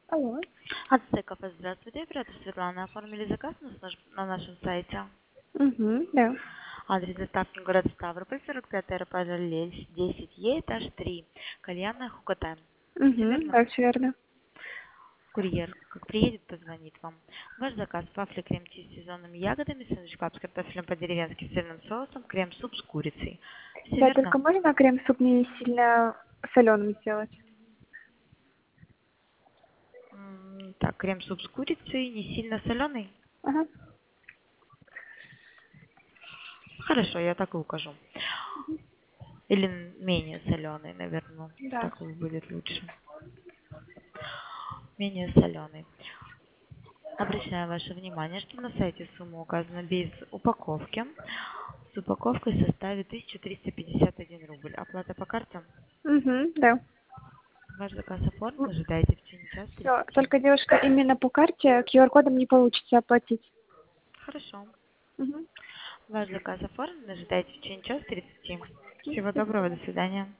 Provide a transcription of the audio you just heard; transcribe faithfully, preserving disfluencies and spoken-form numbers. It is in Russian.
Алло. Ацтеков, здравствуйте. Оператор Светлана. Оформили заказ на, наш- на нашем сайте. Угу, да. Адрес доставки город Ставрополь, сорок пятая параллель, десять Е, этаж три. Кальянная Хукота. Все Угу, верно? да, все верно. Курьер, как приедет, позвонит вам. Ваш заказ: вафли крем-чиз с сезонными ягодами, сэндвич клаб с картофелем по-деревенски с сырным соусом, крем-суп с курицей. Все Да, верно? только можно крем-суп не сильно соленым сделать? М, Так, крем-суп с курицей, не сильно соленый? Ага. Хорошо, я так и укажу. Или менее соленый, наверное. Да. Так будет лучше. Менее соленый. Обращаю ваше внимание, что на сайте сумма указана без упаковки. С упаковкой составит тысяча триста пятьдесят один рубль. Оплата по карте. Угу, да. Ваш заказ оформлен. Ожидайте в течение часа Все, тридцати. только, девушка, именно по карте Q R-кодом не получится оплатить. Хорошо. Угу. Ваш заказ оформлен. Ожидайте в течение часа тридцати. Всего доброго. До свидания.